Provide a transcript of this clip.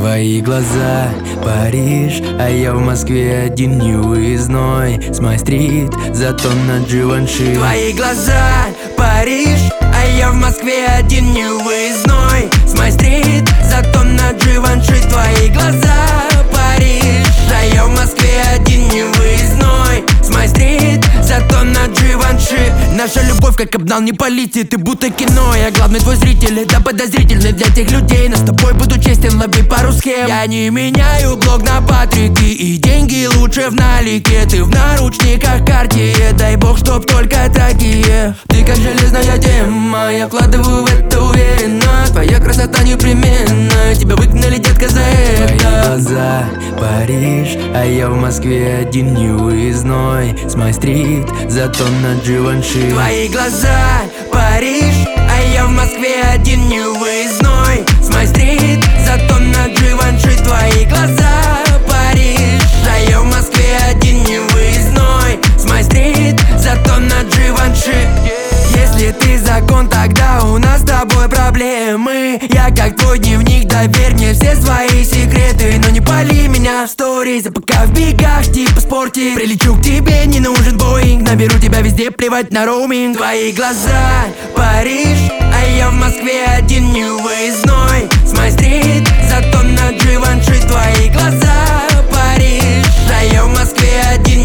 Твои глаза, Париж, а я в Москве один невыездной. С Май-стрит, зато на Givenchy. Твои глаза, Париж, а я в Москве один невыездной. С Май-стрит, зато на Givenchy. Твои глаза, Париж, а я в Москве один невыездной. С Май-стрит, зато на Givenchy. Наша любовь как обнал, не полите, ты будто кино. Я главный твой зритель, это подозрительный для тех людей. Но с тобой буду честен, лови пару схем. Я не меняю блог на Патрике, и деньги лучше в налике. Ты в наручниках Cartier, дай бог, чтоб только такие. Ты как железная тема, я вкладываю в это уверенно. Твоя красота непременна, тебя выгнали, детка, за это. Твои глаза, Париж, а я в Москве один невыездной. С Май-стрит, зато на Givenchy. Твои глаза, Париж, а я в Москве один невыездной. С Май-стрит, зато на Givenchy. Твои глаза, Париж, а я в Москве один невыездной. С Май-стрит, зато на Givenchy. Если ты закон, тогда у нас с тобой проблемы. Я как твой дневник, доверь мне все свои секреты. Но не пали меня в сторис, а пока в бегах типа спорте. Прилечу к тебе, не нужен Боинг, наберу тебя везде, плевать на роуминг. Твои глаза, Париж, а я в Москве один невыездной. С Май-стрит, зато на Givenchy. Твои глаза, Париж, а я в Москве один